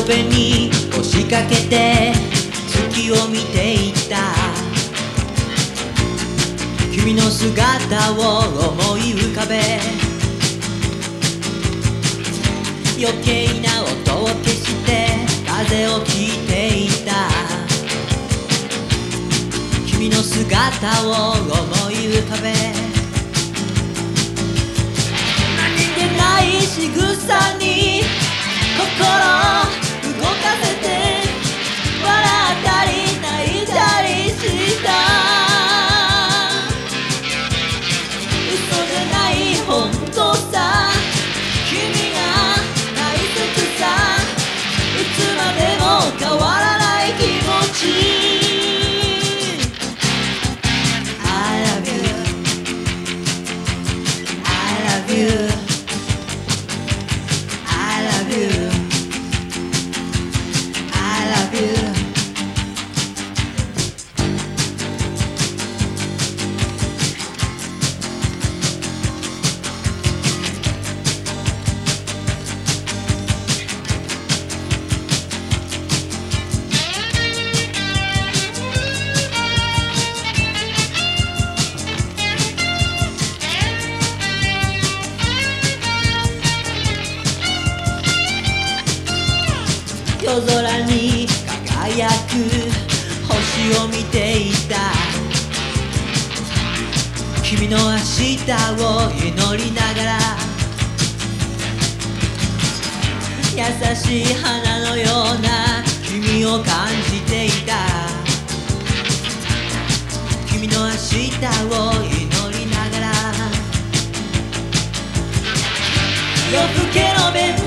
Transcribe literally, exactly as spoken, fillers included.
辺に腰掛けて月を見ていた。君の姿を思い浮かべ、余計な音を消して風を切っていた。君の姿を思い浮かべ、何気ない仕草に心動かせて、笑ったり泣いたりした。嘘じゃない本当さ、君が大切さ、いつまでも変わらない気持ち。I love you I love you I love you I love you。 夜空に輝く星を見ていた。君の明日を祈りながら、優しい花のような君を感じていた。君の明日を祈りながら、夜更けのベン